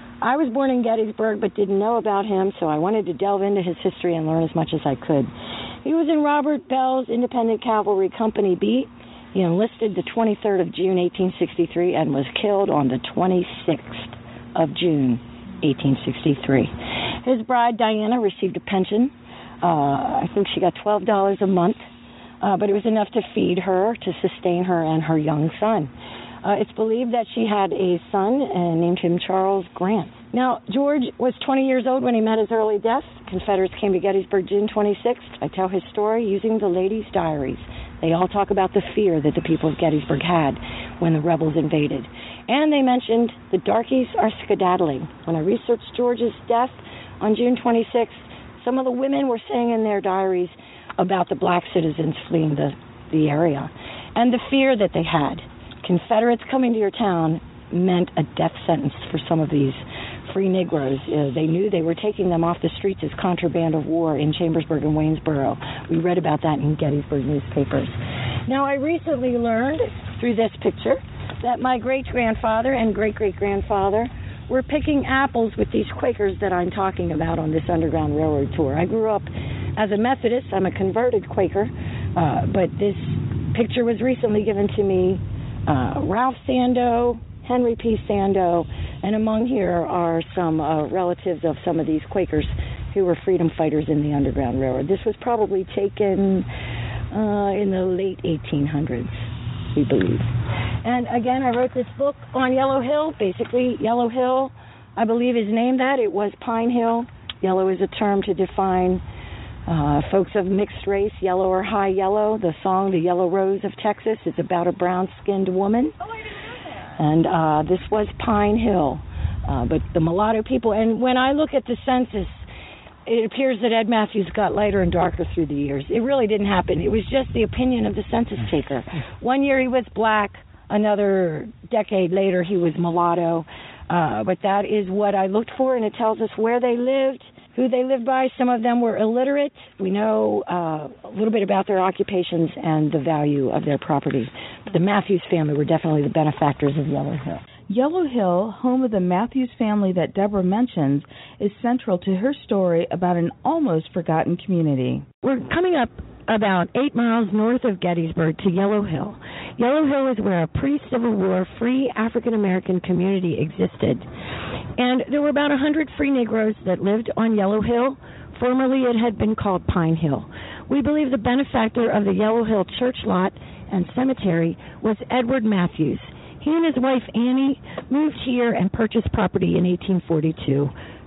I was born in Gettysburg but didn't know about him, so I wanted to delve into his history and learn as much as I could. He was in Robert Bell's Independent Cavalry Company beat. He enlisted the twenty-third of June, eighteen sixty-three, and was killed on the twenty-sixth of June, eighteen sixty-three. His bride, Diana, received a pension. Uh, I think she got twelve dollars a month, uh, but it was enough to feed her, to sustain her and her young son. Uh, it's believed that she had a son and named him Charles Grant. Now, George was twenty years old when he met his early death. Confederates came to Gettysburg June twenty-sixth. I tell his story using the ladies' diaries. They all talk about the fear that the people of Gettysburg had when the rebels invaded. And they mentioned the darkies are skedaddling. When I researched George's death on June twenty-sixth, some of the women were saying in their diaries about the black citizens fleeing the, the area and the fear that they had. Confederates coming to your town meant a death sentence for some of these free Negroes. Uh, they knew they were taking them off the streets as contraband of war in Chambersburg and Waynesboro. We read about that in Gettysburg newspapers. Now, I recently learned through this picture that my great-grandfather and great-great-grandfather were picking apples with these Quakers that I'm talking about on this Underground Railroad tour. I grew up as a Methodist. I'm a converted Quaker, uh, but this picture was recently given to me. Uh, Ralph Sando, Henry P. Sando, and among here are some uh, relatives of some of these Quakers who were freedom fighters in the Underground Railroad. This was probably taken uh, in the late eighteen hundreds, we believe. And again, I wrote this book on Yellow Hill. Basically, Yellow Hill, I believe, is named that. It was Pine Hill. Yellow is a term to define uh, folks of mixed race, yellow or high yellow. The song, The Yellow Rose of Texas, is about a brown-skinned woman. Oh, I didn't know that. And uh, this was Pine Hill. Uh, but the mulatto people, and when I look at the census, it appears that Ed Matthews got lighter and darker through the years. It really didn't happen. It was just the opinion of the census taker. One year he was black, another decade later he was mulatto. Uh, but that is what I looked for, and it tells us where they lived, who they lived by. Some of them were illiterate. We know uh, a little bit about their occupations and the value of their property. But the Matthews family were definitely the benefactors of Yellow Hill. Yellow Hill, home of the Matthews family that Deborah mentions, is central to her story about an almost forgotten community. We're coming up about eight miles north of Gettysburg to Yellow Hill. Yellow Hill is where a pre-Civil War free African-American community existed. And there were about one hundred free Negroes that lived on Yellow Hill. Formerly it had been called Pine Hill. We believe the benefactor of the Yellow Hill church lot and cemetery was Edward Matthews. He and his wife Annie moved here and purchased property in eighteen forty-two.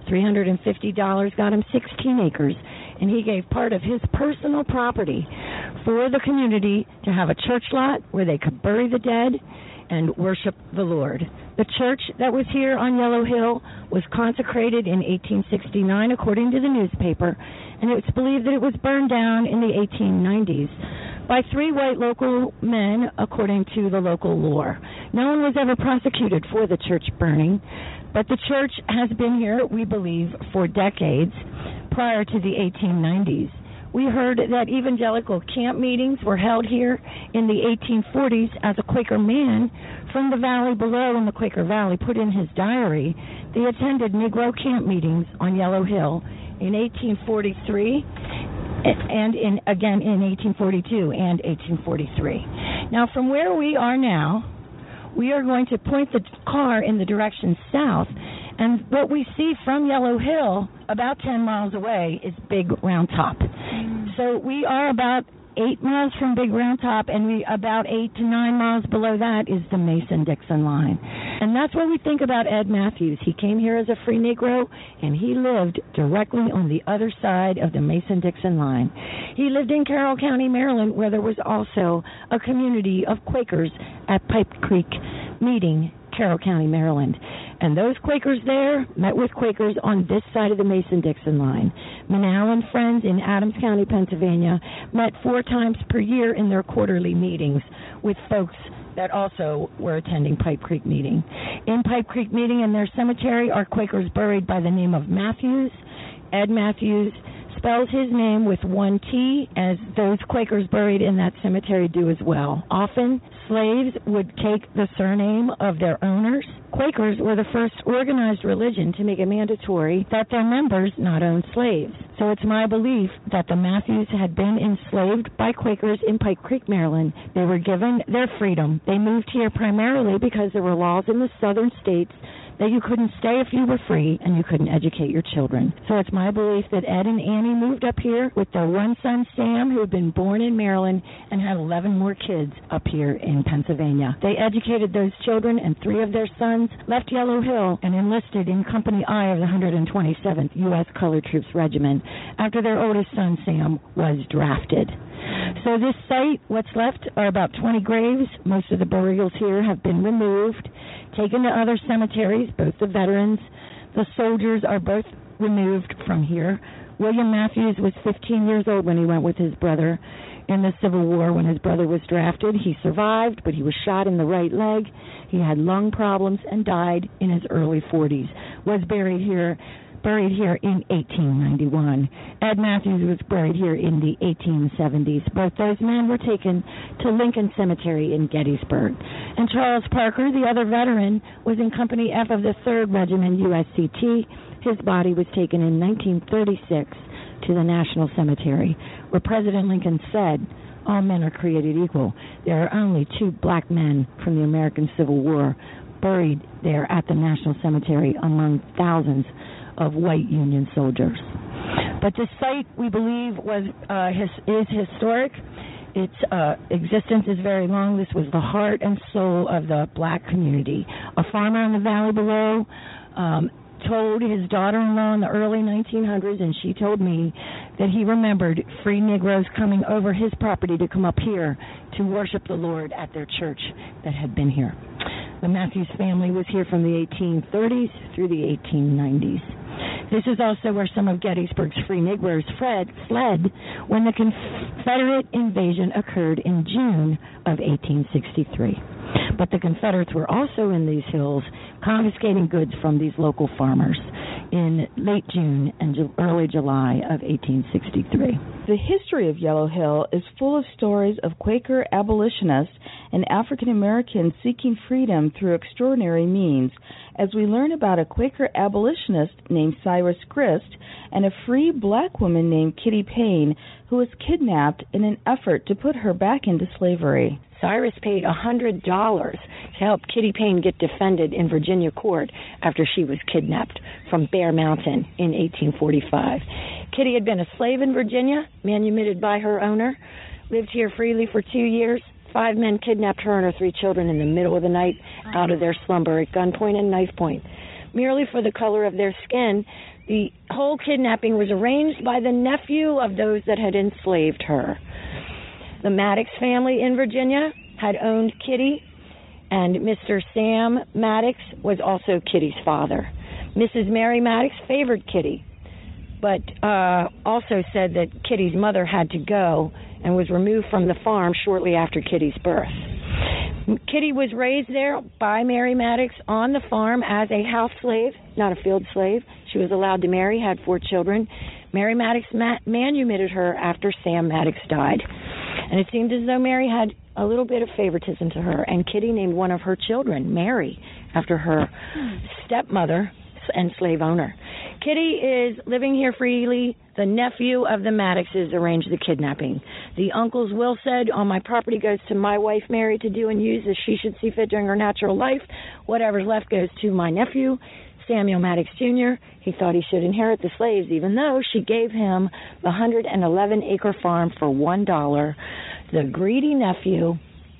three hundred fifty dollars got him sixteen acres, and he gave part of his personal property for the community to have a church lot where they could bury the dead and worship the Lord. The church that was here on Yellow Hill was consecrated in eighteen sixty-nine, according to the newspaper, and it's believed that it was burned down in the eighteen nineties by three white local men, according to the local lore. No one was ever prosecuted for the church burning, but the church has been here, we believe, for decades prior to the eighteen nineties. We heard that evangelical camp meetings were held here in the eighteen forties as a Quaker man from the valley below in the Quaker Valley put in his diary. They attended Negro camp meetings on Yellow Hill in eighteen forty-three and in again in eighteen forty-two and eighteen forty-three. Now, from where we are now, we are going to point the car in the direction south, and what we see from Yellow Hill, about ten miles away, is Big Round Top. So we are about eight miles from Big Round Top, and we about eight to nine miles below that is the Mason-Dixon line. And that's what we think about Ed Matthews. He came here as a free Negro, and he lived directly on the other side of the Mason-Dixon line. He lived in Carroll County, Maryland, where there was also a community of Quakers at Pipe Creek Meeting, Carroll County, Maryland. And those Quakers there met with Quakers on this side of the Mason-Dixon line. Manal and friends in Adams County, Pennsylvania, met four times per year in their quarterly meetings with folks that also were attending Pipe Creek Meeting. In Pipe Creek Meeting in their cemetery are Quakers buried by the name of Matthews. Ed Matthews spells his name with one T, as those Quakers buried in that cemetery do as well. Often, slaves would take the surname of their owners. Quakers were the first organized religion to make it mandatory that their members not own slaves. So it's my belief that the Matthews had been enslaved by Quakers in Pipe Creek, Maryland. They were given their freedom. They moved here primarily because there were laws in the southern states that you couldn't stay if you were free and you couldn't educate your children. So it's my belief that Ed and Annie moved up here with their one son, Sam, who had been born in Maryland and had eleven more kids up here in Pennsylvania. They educated those children, and three of their sons left Yellow Hill and enlisted in Company I of the one hundred twenty-seventh U S Colored Troops Regiment after their oldest son, Sam, was drafted. So this site, what's left are about twenty graves. Most of the burials here have been removed, taken to other cemeteries. Both the veterans, the soldiers are both removed from here. William Matthews was fifteen years old when he went with his brother in the Civil War when his brother was drafted. He survived, but he was shot in the right leg. He had lung problems and died in his early forties. Was buried here buried here in eighteen ninety-one. Ed Matthews was buried here in the eighteen seventies. Both those men were taken to Lincoln Cemetery in Gettysburg. And Charles Parker, the other veteran, was in Company F of the third Regiment U S C T. His body was taken in nineteen thirty-six to the National Cemetery, where President Lincoln said, "All men are created equal. There are only two black men from the American Civil War buried there at the National Cemetery among thousands of white Union soldiers." But this site, we believe, was uh, his, is historic. Its uh, existence is very long. This was the heart and soul of the black community. A farmer in the valley below um, told his daughter-in-law in the early nineteen hundreds, and she told me that he remembered free Negroes coming over his property to come up here to worship the Lord at their church that had been here. The Matthews family was here from the eighteen thirties through the eighteen nineties. This is also where some of Gettysburg's free Negroes fled, fled when the Confederate invasion occurred in June of eighteen sixty-three. But the Confederates were also in these hills confiscating goods from these local farmers in late June and ju- early July of eighteen sixty-three. The history of Yellow Hill is full of stories of Quaker abolitionists and African Americans seeking freedom through extraordinary means, as we learn about a Quaker abolitionist named Cyrus Grist and a free black woman named Kitty Payne, who was kidnapped in an effort to put her back into slavery. Cyrus paid one hundred dollars to help Kitty Payne get defended in Virginia court after she was kidnapped from Bear Mountain in eighteen forty-five. Kitty had been a slave in Virginia, manumitted by her owner, lived here freely for two years. Five men kidnapped her and her three children in the middle of the night out of their slumber at gunpoint and knife point. merely for the color of their skin. The whole kidnapping was arranged by the nephew of those that had enslaved her. The Maddox family in Virginia had owned Kitty, and Mister Sam Maddox was also Kitty's father. Missus Mary Maddox favored Kitty, but uh, also said that Kitty's mother had to go and was removed from the farm shortly after Kitty's birth. Kitty was raised there by Mary Maddox on the farm as a house slave, not a field slave. She was allowed to marry, had four children. Mary Maddox ma- manumitted her after Sam Maddox died. And it seemed as though Mary had a little bit of favoritism to her, and Kitty named one of her children Mary after her stepmother and slave owner. Kitty is living here freely. The nephew of the Maddoxes arranged the kidnapping. The uncle's will said, "On my property goes to my wife Mary to do and use as she should see fit during her natural life. Whatever's left goes to my nephew, Samuel Maddox Junior He thought he should inherit the slaves, even though she gave him the one hundred eleven acre farm for one dollar. The greedy nephew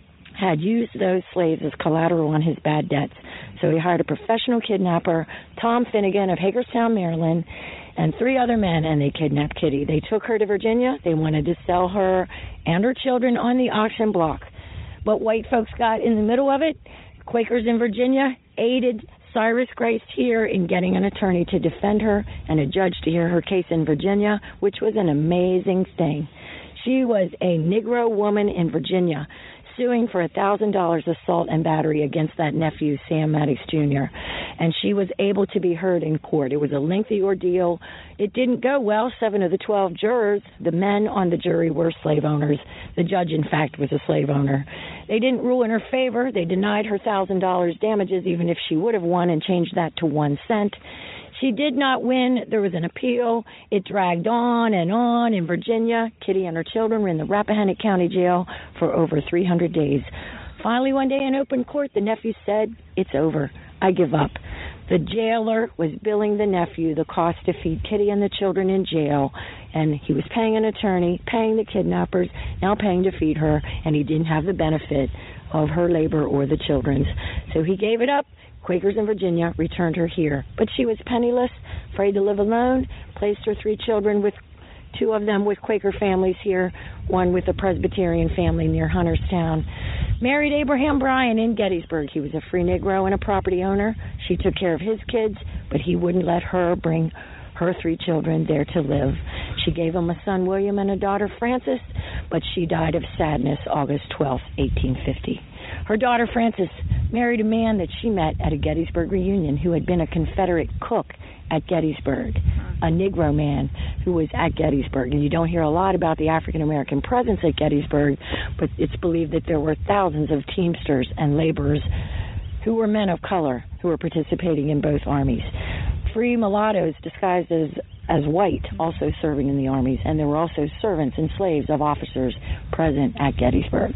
had used those slaves as collateral on his bad debts. So he hired a professional kidnapper, Tom Finnegan of Hagerstown, Maryland, and three other men, and they kidnapped Kitty. They took her to Virginia. They wanted to sell her and her children on the auction block. But white folks got in the middle of it. Quakers in Virginia aided Cyrus Grace here in getting an attorney to defend her and a judge to hear her case in Virginia, which was an amazing thing. She was a Negro woman in Virginia, suing for one thousand dollars assault and battery against that nephew, Sam Maddox Junior And she was able to be heard in court. It was a lengthy ordeal. It didn't go well. Seven of the twelve jurors, the men on the jury, were slave owners. The judge, in fact, was a slave owner. They didn't rule in her favor. They denied her one thousand dollars damages, even if she would have won, and changed that to one cent. She did not win. There was an appeal. It dragged on and on in Virginia. Kitty and her children were in the Rappahannock County Jail for over three hundred days. Finally, one day in open court, the nephew said, "It's over. I give up." The jailer was billing the nephew the cost to feed Kitty and the children in jail, and he was paying an attorney, paying the kidnappers, now paying to feed her, and he didn't have the benefit of her labor or the children's. So he gave it up. Quakers in Virginia returned her here, but she was penniless, afraid to live alone, placed her three children, with two of them with Quaker families here, one with a Presbyterian family near Hunterstown. Married Abraham Bryan in Gettysburg. He was a free Negro and a property owner. She took care of his kids, but he wouldn't let her bring her three children there to live. She gave him a son, William, and a daughter, Frances, but she died of sadness August twelfth, eighteen fifty. Her daughter, Frances, married a man that she met at a Gettysburg reunion who had been a Confederate cook at Gettysburg, a Negro man who was at Gettysburg. And you don't hear a lot about the African-American presence at Gettysburg, but it's believed that there were thousands of teamsters and laborers who were men of color who were participating in both armies. Free mulattoes disguised as, as white also serving in the armies, and there were also servants and slaves of officers present at Gettysburg.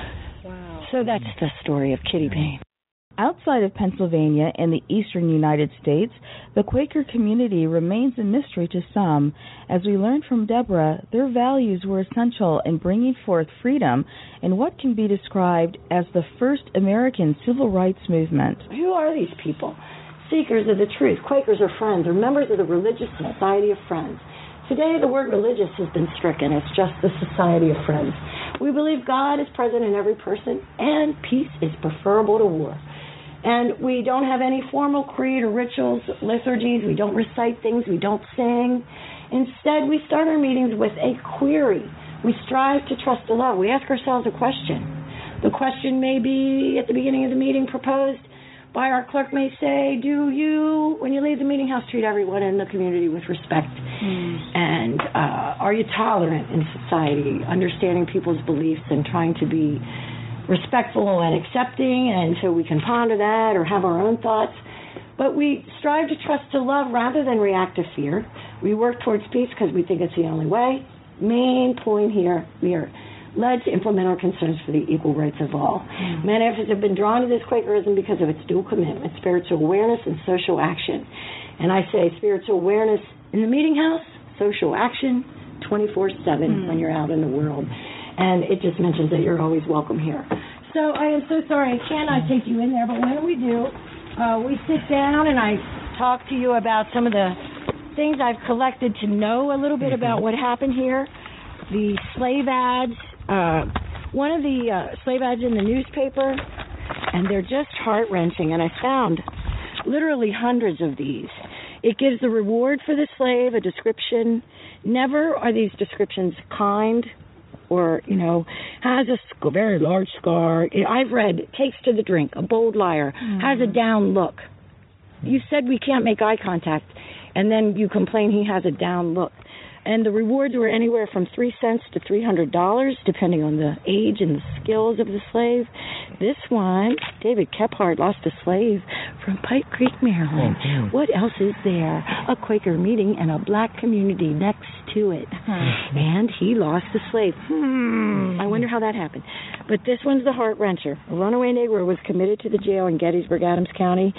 So that's the story of Kitty Payne. Outside of Pennsylvania and the eastern United States, the Quaker community remains a mystery to some. As we learned from Deborah, their values were essential in bringing forth freedom in what can be described as the first American civil rights movement. Who are these people? Seekers of the truth. Quakers are friends, or members of the Religious Society of Friends. Today, the word religious has been stricken. It's just the Society of Friends. We believe God is present in every person, and peace is preferable to war. And we don't have any formal creed or rituals, liturgies. We don't recite things. We don't sing. Instead, we start our meetings with a query. We strive to trust to love. We ask ourselves a question. The question may be, at the beginning of the meeting, proposed by our clerk may say, do you, when you leave the meeting house, treat everyone in the community with respect? Mm. And uh, are you tolerant in society, understanding people's beliefs and trying to be respectful and accepting? And so we can ponder that or have our own thoughts. But we strive to trust to love rather than react to fear. We work towards peace because we think it's the only way. Main point here, we are led to implement our concerns for the equal rights of all. Mm. Many of us have been drawn to this Quakerism because of its dual commitment, spiritual awareness and social action. And I say spiritual awareness in the meeting house, social action twenty-four seven mm. when you're out in the world. And it just mentions that you're always welcome here. So I am so sorry I cannot take you in there, but when we do, uh, we sit down and I talk to you about some of the things I've collected to know a little bit about what happened here. The slave ads, uh, one of the uh, slave ads in the newspaper, and they're just heart-wrenching, and I found literally hundreds of these. It gives the reward for the slave, a description. Never are these descriptions kind or, you know, has a sc- very large scar. I've read, takes to the drink, a bold liar, mm. has a down look. You said we can't make eye contact, and then you complain he has a down look. And the rewards were anywhere from three cents to three hundred dollars, depending on the age and the skills of the slave. This one, David Kephart lost a slave from Pike Creek, Maryland. Oh, what else is there? A Quaker meeting and a black community next to it. Hmm. And he lost a slave. Hmm. I wonder how that happened. But this one's the heart-wrencher. A runaway Negro was committed to the jail in Gettysburg, Adams County.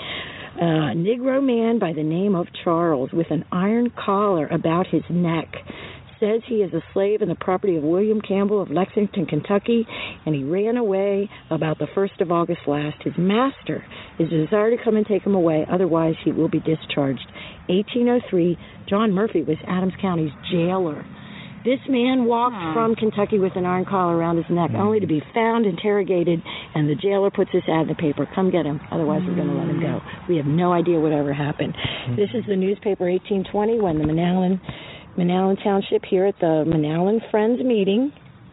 A Negro man by the name of Charles with an iron collar about his neck says he is a slave and the property of William Campbell of Lexington, Kentucky, and he ran away about the first of August last. His master is desired to come and take him away, otherwise he will be discharged. eighteen oh three, John Murphy was Adams County's jailer. This man walked huh. from Kentucky with an iron collar around his neck, only to be found, interrogated, and the jailer puts this ad in the paper, come get him, otherwise we're going to let him go. We have no idea whatever happened. This is the newspaper eighteen twenty when the Manalapan, Manalapan Township here at the Manalapan Friends meeting,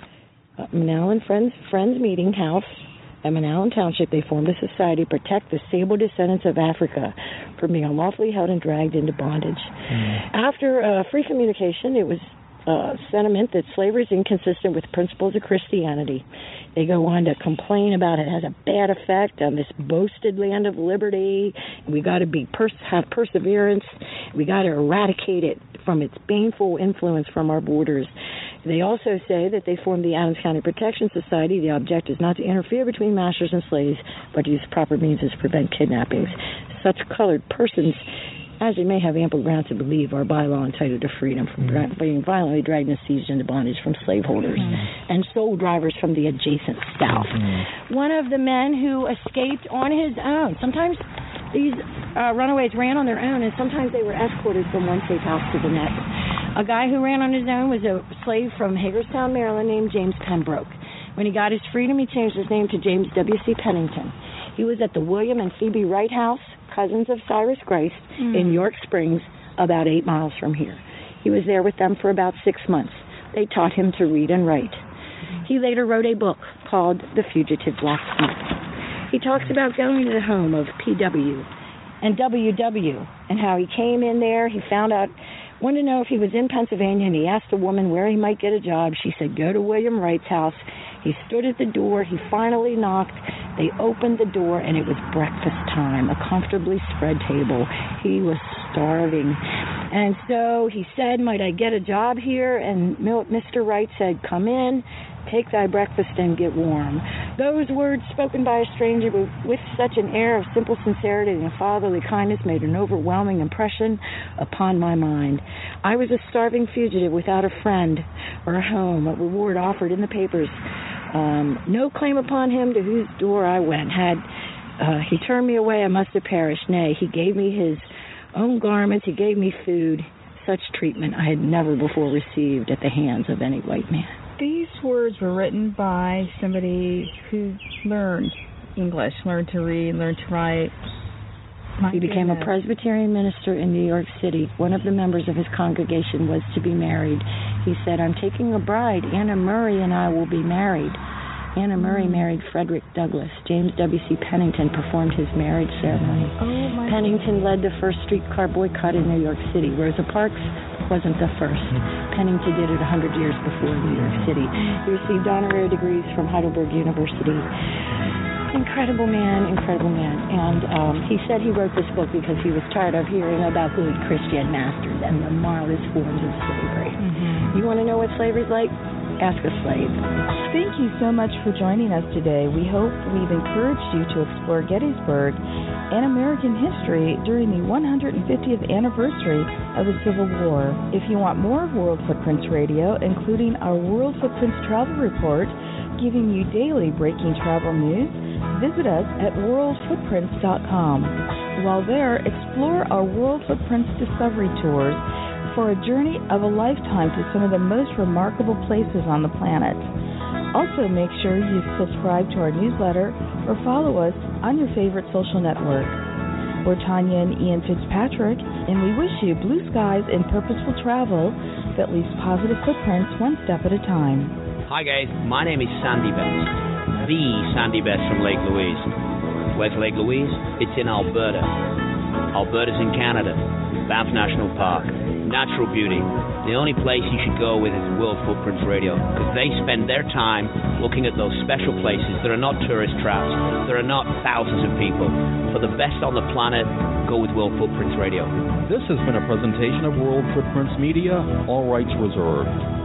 uh, Manalapan Friends, Friends meeting house at Manalapan Township, they formed a society to protect the sable descendants of Africa from being unlawfully held and dragged into bondage. Mm. After uh, free communication, it was Uh, sentiment that slavery is inconsistent with principles of Christianity. They go on to complain about it has a bad effect on this boasted land of liberty. We got to be pers- have perseverance. We got to eradicate it from its baneful influence from our borders. They also say that they formed the Adams County Protection Society. The object is not to interfere between masters and slaves, but to use proper means to prevent kidnappings. Such colored persons, as they may have ample grounds to believe, are by law entitled to freedom from mm. being violently dragged and seized into bondage from slaveholders mm. and soul drivers from the adjacent South. Mm. One of the men who escaped on his own. Sometimes these uh, runaways ran on their own, and sometimes they were escorted from one safe house to the next. A guy who ran on his own was a slave from Hagerstown, Maryland, named James Pembroke. When he got his freedom, he changed his name to James W C Pennington. He was at the William and Phoebe Wright House, cousins of Cyrus Grace, mm. in York Springs, about eight miles from here. He was there with them for about six months. They taught him to read and write. He later wrote a book called The Fugitive Blacksmith. He talks about going to the home of P W and W W and how he came in there. He found out, wanted to know if he was in Pennsylvania, and he asked a woman where he might get a job. She said, go to William Wright's house. He stood at the door. He finally knocked. They opened the door, and it was breakfast time, a comfortably spread table. He was starving. And so he said, might I get a job here? And Mister Wright said, come in, take thy breakfast, and get warm. Those words spoken by a stranger with such an air of simple sincerity and fatherly kindness made an overwhelming impression upon my mind. I was a starving fugitive without a friend or a home, a reward offered in the papers. Um, no claim upon him to whose door I went. Had uh, he turned me away, I must have perished. Nay, he gave me his own garments, he gave me food. Such treatment I had never before received at the hands of any white man. These words were written by somebody who learned English, learned to read, learned to write. My he became goodness. a Presbyterian minister in New York City. One of the members of his congregation was to be married. He said, I'm taking a bride. Anna Murray and I will be married. Anna Murray mm. married Frederick Douglass. James W C Pennington performed his marriage ceremony. Oh, my Pennington led the first streetcar boycott in New York City. Rosa Parks wasn't the first. Pennington did it one hundred years before New York City. He received honorary degrees from Heidelberg University. Incredible man, incredible man. And um, he said he wrote this book because he was tired of hearing about good Christian masters and the marvelous forms of slavery. Mm-hmm. You want to know what slavery's like? Ask a slave. Thank you so much for joining us today. We hope we've encouraged you to explore Gettysburg and American history during the one hundred fiftieth anniversary of the Civil War. If you want more of World Footprints Radio, including our World Footprints Travel Report, giving you daily breaking travel news, visit us at world footprints dot com. While there, explore our World Footprints Discovery Tours for a journey of a lifetime to some of the most remarkable places on the planet. Also, make sure you subscribe to our newsletter or follow us on your favorite social network. We're Tanya and Ian Fitzpatrick, and we wish you blue skies and purposeful travel that leaves positive footprints one step at a time. Hi guys, my name is Sandy Best, the Sandy Best from Lake Louise. Where's Lake Louise? It's in Alberta. Alberta's in Canada. Banff National Park. Natural beauty. The only place you should go with is World Footprints Radio, because they spend their time looking at those special places that are not tourist traps, that are not thousands of people. For the best on the planet, go with World Footprints Radio. This has been a presentation of World Footprints Media, all rights reserved.